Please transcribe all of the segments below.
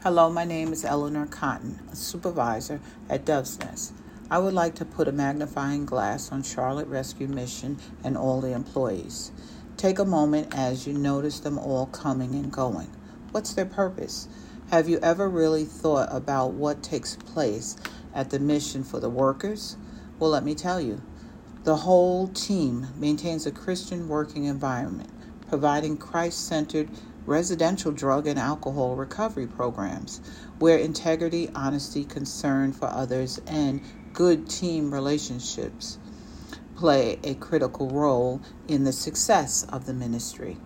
Hello, my name is Eleanor Cotton, a supervisor at Dove's Nest. I would like to put a magnifying glass on Charlotte Rescue Mission and all the employees. Take a moment as you notice them all coming and going. What's their purpose? Have you ever really thought about what takes place at the mission for the workers? Well, let me tell you. The whole team maintains a Christian working environment, providing Christ-centered residential drug and alcohol recovery programs where integrity, honesty, concern for others, and good team relationships play a critical role in the success of the ministry.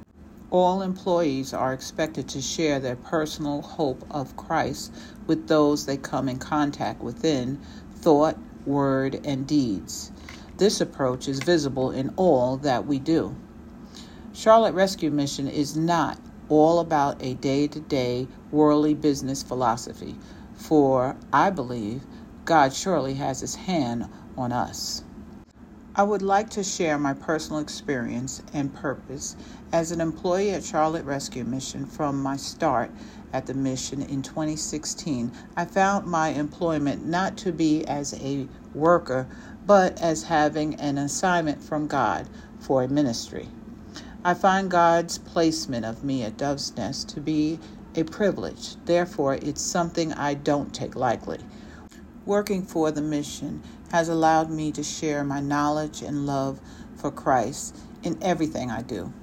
All employees are expected to share their personal hope of Christ with those they come in contact with in thought, word, and deeds. This approach is visible in all that we do. Charlotte Rescue Mission is not all about a day-to-day worldly business philosophy, for I believe God surely has his hand on us. I would like to share my personal experience and purpose as an employee at Charlotte Rescue Mission from my start at the mission in 2016. I found my employment not to be as a worker, but as having an assignment from God for a ministry. I find God's placement of me at Dove's Nest to be a privilege. Therefore, it's something I don't take lightly. Working for the mission has allowed me to share my knowledge and love for Christ in everything I do.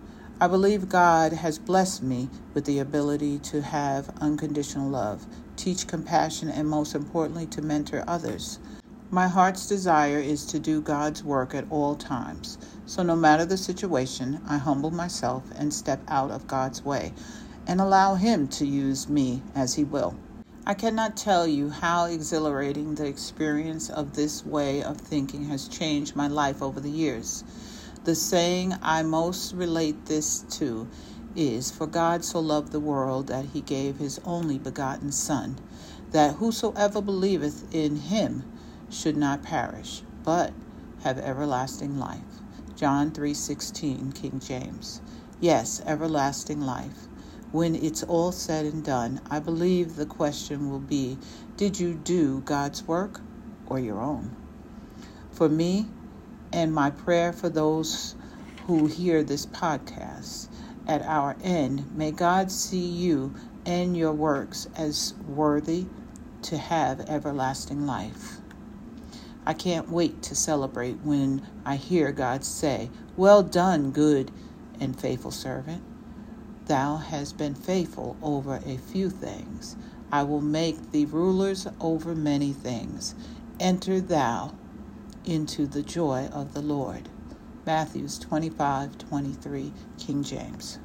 I believe God has blessed me with the ability to have unconditional love, teach compassion, and most importantly, to mentor others. My heart's desire is to do God's work at all times. So no matter the situation, I humble myself and step out of God's way and allow him to use me as he will. I cannot tell you how exhilarating the experience of this way of thinking has changed my life over the years. The saying I most relate this to is, "For God so loved the world that he gave his only begotten Son, that whosoever believeth in him should not perish, but have everlasting life." John 3:16, King James. Yes, everlasting life. When it's all said and done, I believe the question will be, did you do God's work or your own? For me, and my prayer for those who hear this podcast, at our end, may God see you and your works as worthy to have everlasting life. I can't wait to celebrate when I hear God say, "Well done, good and faithful servant. Thou hast been faithful over a few things. I will make thee rulers over many things. Enter thou into the joy of the Lord." Matthew 25:23, King James.